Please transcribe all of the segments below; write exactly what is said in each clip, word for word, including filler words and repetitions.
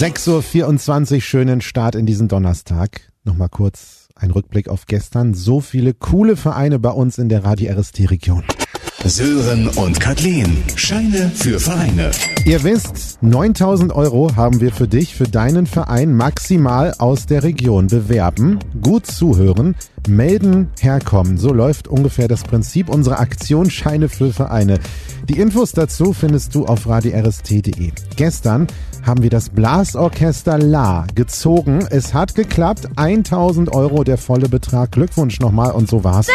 sechs Uhr vierundzwanzig, schönen Start in diesen Donnerstag. Nochmal kurz ein Rückblick auf gestern. So viele coole Vereine bei uns in der Radio R S T-Region. Sören und Kathleen, Scheine für Vereine. Ihr wisst, neuntausend Euro haben wir für dich, für deinen Verein maximal aus der Region. Bewerben, gut zuhören, melden, herkommen. So läuft ungefähr das Prinzip unserer Aktion Scheine für Vereine. Die Infos dazu findest du auf radio r s t punkt d e. Gestern haben wir das Blasorchester La gezogen. Es hat geklappt, tausend Euro der volle Betrag. Glückwunsch nochmal und so war's.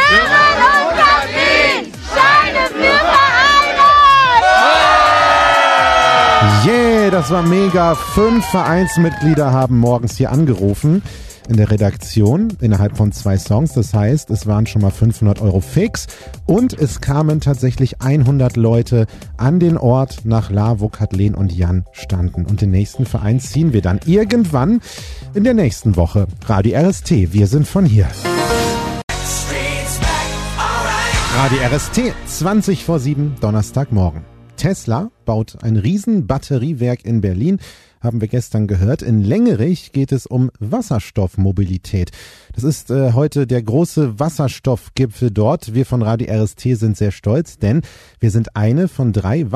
Yeah, das war mega. Fünf Vereinsmitglieder haben morgens hier angerufen in der Redaktion innerhalb von zwei Songs. Das heißt, es waren schon mal fünfhundert Euro fix und es kamen tatsächlich hundert Leute an den Ort nach La, wo Kathleen und Jan standen. Und den nächsten Verein ziehen wir dann irgendwann in der nächsten Woche. Radio R S T, wir sind von hier. Radio R S T, zwanzig vor sieben, Donnerstagmorgen. Tesla baut ein riesen Batteriewerk in Berlin, haben wir gestern gehört. In Lengerich geht es um Wasserstoffmobilität. Das ist äh, heute der große Wasserstoffgipfel dort. Wir von Radio R S T sind sehr stolz, denn wir sind eine von drei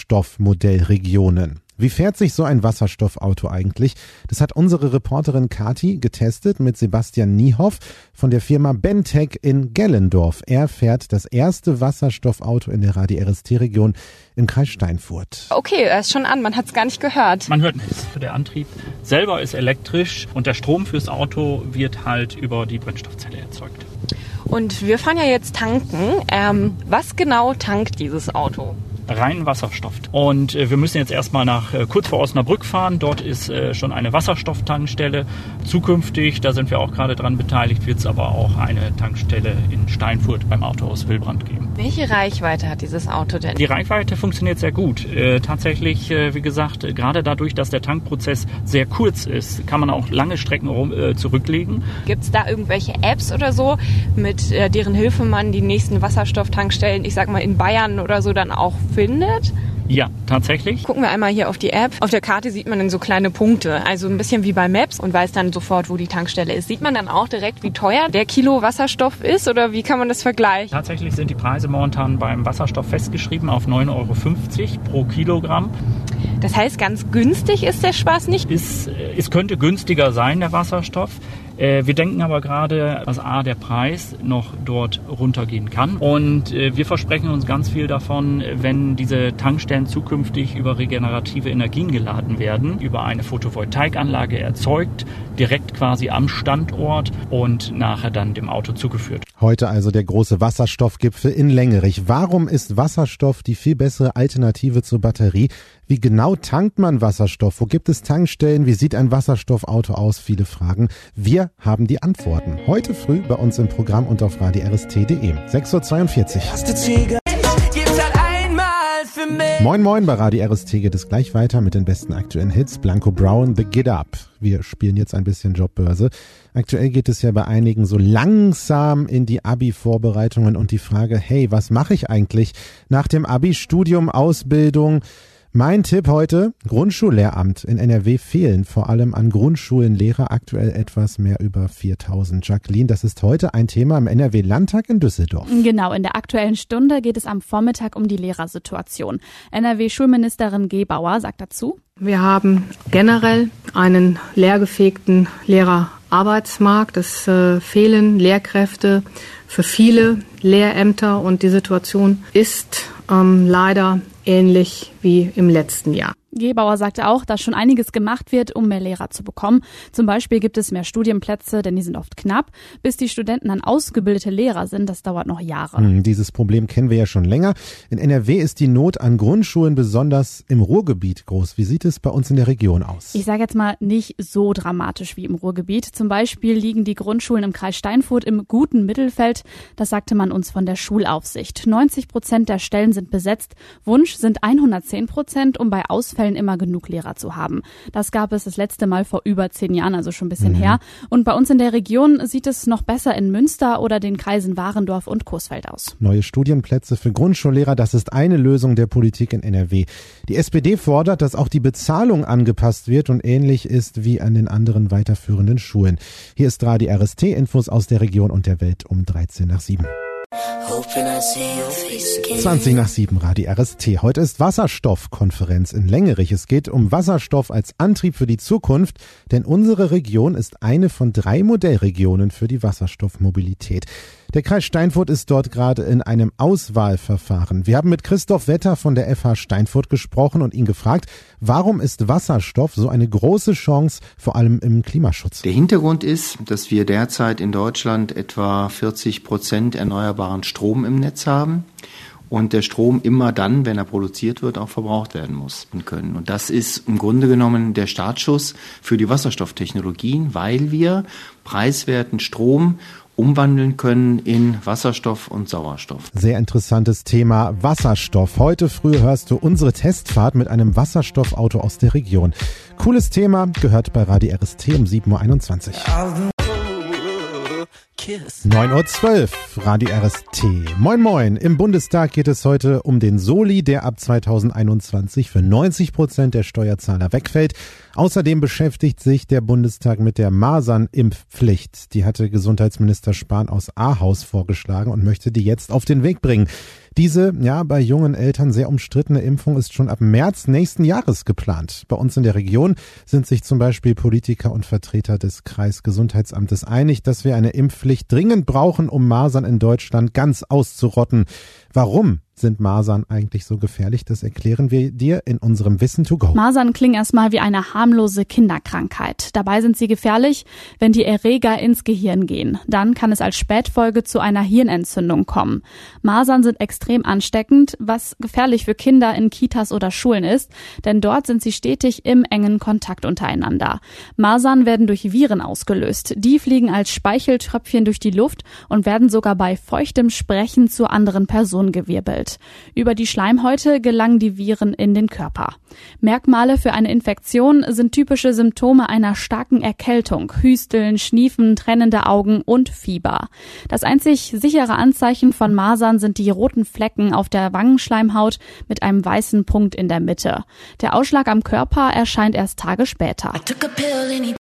Wasserstoffmodellregionen. Wie fährt sich so ein Wasserstoffauto eigentlich? Das hat unsere Reporterin Kati getestet mit Sebastian Niehoff von der Firma Bentec in Gellendorf. Er fährt das erste Wasserstoffauto in der Radio R S T-Region im Kreis Steinfurt. Okay, er ist schon an, man hat es gar nicht gehört. Man hört nichts. Der Antrieb selber ist elektrisch und der Strom fürs Auto wird halt über die Brennstoffzelle erzeugt. Und wir fahren ja jetzt tanken. Ähm, was genau tankt dieses Auto? Rein Wasserstoff. Und äh, wir müssen jetzt erstmal nach äh, kurz vor Osnabrück fahren. Dort ist äh, schon eine Wasserstofftankstelle. Zukünftig, da sind wir auch gerade dran beteiligt, wird es aber auch eine Tankstelle in Steinfurt beim Autohaus Wilbrand geben. Welche Reichweite hat dieses Auto denn? Die Reichweite funktioniert sehr gut. Äh, tatsächlich, äh, wie gesagt, äh, gerade dadurch, dass der Tankprozess sehr kurz ist, kann man auch lange Strecken rum, äh, zurücklegen. Gibt es da irgendwelche Apps oder so, mit äh, deren Hilfe man die nächsten Wasserstofftankstellen, ich sag mal in Bayern oder so, dann auch findet? Ja, tatsächlich. Gucken wir einmal hier auf die App. Auf der Karte sieht man dann so kleine Punkte, also ein bisschen wie bei Maps und weiß dann sofort, wo die Tankstelle ist. Sieht man dann auch direkt, wie teuer der Kilo Wasserstoff ist oder wie kann man das vergleichen? Tatsächlich sind die Preise momentan beim Wasserstoff festgeschrieben auf neun Euro fünfzig pro Kilogramm. Das heißt, ganz günstig ist der Spaß nicht? Es, es könnte günstiger sein, der Wasserstoff. Wir denken aber gerade, dass A, der Preis noch dort runtergehen kann. Und wir versprechen uns ganz viel davon, wenn diese Tankstellen zukünftig über regenerative Energien geladen werden, über eine Photovoltaikanlage erzeugt, direkt quasi am Standort und nachher dann dem Auto zugeführt. Heute also der große Wasserstoffgipfel in Lengerich. Warum ist Wasserstoff die viel bessere Alternative zur Batterie? Wie genau tankt man Wasserstoff? Wo gibt es Tankstellen? Wie sieht ein Wasserstoffauto aus? Viele Fragen. Wir haben die Antworten. Heute früh bei uns im Programm und auf radio r s t punkt d e. sechs Uhr zweiundvierzig. Moin Moin, bei Radio R S T geht es gleich weiter mit den besten aktuellen Hits. Blanco Brown, The Get Up. Wir spielen jetzt ein bisschen Jobbörse. Aktuell geht es ja bei einigen so langsam in die Abi-Vorbereitungen und die Frage, hey, was mache ich eigentlich nach dem Abi? Studium, Ausbildung? Mein Tipp heute, Grundschullehramt. In N R W fehlen vor allem an Grundschulen Lehrer, aktuell etwas mehr über viertausend. Jacqueline, das ist heute ein Thema im N R W-Landtag in Düsseldorf. Genau, in der Aktuellen Stunde geht es am Vormittag um die Lehrersituation. N R W-Schulministerin Gebauer sagt dazu: Wir haben generell einen leergefegten Lehrerarbeitsmarkt. Es äh, fehlen Lehrkräfte für viele Lehrämter und die Situation ist ähm, leider ähnlich wie im letzten Jahr. Gebauer sagte auch, dass schon einiges gemacht wird, um mehr Lehrer zu bekommen. Zum Beispiel gibt es mehr Studienplätze, denn die sind oft knapp. Bis die Studenten dann ausgebildete Lehrer sind, das dauert noch Jahre. Hm, dieses Problem kennen wir ja schon länger. In N R W ist die Not an Grundschulen besonders im Ruhrgebiet groß. Wie sieht es bei uns in der Region aus? Ich sage jetzt mal nicht so dramatisch wie im Ruhrgebiet. Zum Beispiel liegen die Grundschulen im Kreis Steinfurt im guten Mittelfeld. Das sagte man uns von der Schulaufsicht. neunzig Prozent der Stellen sind besetzt. Wunsch sind hundertzehn Prozent und bei Ausfällen Fällen immer genug Lehrer zu haben. Das gab es das letzte Mal vor über zehn Jahren, also schon ein bisschen Mhm. her. Und bei uns in der Region sieht es noch besser in Münster oder den Kreisen Warendorf und Coesfeld aus. Neue Studienplätze für Grundschullehrer, das ist eine Lösung der Politik in N R W. Die S P D fordert, dass auch die Bezahlung angepasst wird und ähnlich ist wie an den anderen weiterführenden Schulen. Hier ist Radio R S T, Infos aus der Region und der Welt um dreizehn nach sieben. zwanzig nach sieben, Radio R S T. Heute ist Wasserstoffkonferenz in Längerich. Es geht um Wasserstoff als Antrieb für die Zukunft, denn unsere Region ist eine von drei Modellregionen für die Wasserstoffmobilität. Der Kreis Steinfurt ist dort gerade in einem Auswahlverfahren. Wir haben mit Christoph Wetter von der F H Steinfurt gesprochen und ihn gefragt, warum ist Wasserstoff so eine große Chance, vor allem im Klimaschutz? Der Hintergrund ist, dass wir derzeit in Deutschland etwa vierzig Prozent erneuerbaren Strom im Netz haben. Und der Strom immer dann, wenn er produziert wird, auch verbraucht werden muss und können. Und das ist im Grunde genommen der Startschuss für die Wasserstofftechnologien, weil wir preiswerten Strom umwandeln können in Wasserstoff und Sauerstoff. Sehr interessantes Thema, Wasserstoff. Heute früh hörst du unsere Testfahrt mit einem Wasserstoffauto aus der Region. Cooles Thema, gehört bei Radio R S T um sieben Uhr einundzwanzig. neun Uhr zwölf, Radio R S T. Moin moin, im Bundestag geht es heute um den Soli, der ab zweitausendeinundzwanzig für neunzig Prozent der Steuerzahler wegfällt. Außerdem beschäftigt sich der Bundestag mit der Masernimpfpflicht. Die hatte Gesundheitsminister Spahn aus Ahaus vorgeschlagen und möchte die jetzt auf den Weg bringen. Diese, ja, bei jungen Eltern sehr umstrittene Impfung ist schon ab März nächsten Jahres geplant. Bei uns in der Region sind sich zum Beispiel Politiker und Vertreter des Kreisgesundheitsamtes einig, dass wir eine Impfpflicht dringend brauchen, um Masern in Deutschland ganz auszurotten. Warum sind Masern eigentlich so gefährlich? Das erklären wir dir in unserem Wissen to go. Masern klingen erstmal wie eine harmlose Kinderkrankheit. Dabei sind sie gefährlich, wenn die Erreger ins Gehirn gehen. Dann kann es als Spätfolge zu einer Hirnentzündung kommen. Masern sind extrem ansteckend, was gefährlich für Kinder in Kitas oder Schulen ist, denn dort sind sie stetig im engen Kontakt untereinander. Masern werden durch Viren ausgelöst. Die fliegen als Speicheltröpfchen durch die Luft und werden sogar bei feuchtem Sprechen zur anderen Person gewirbelt. Über die Schleimhäute gelangen die Viren in den Körper. Merkmale für eine Infektion sind typische Symptome einer starken Erkältung, Hüsteln, Schniefen, tränende Augen und Fieber. Das einzig sichere Anzeichen von Masern sind die roten Flecken auf der Wangenschleimhaut mit einem weißen Punkt in der Mitte. Der Ausschlag am Körper erscheint erst Tage später.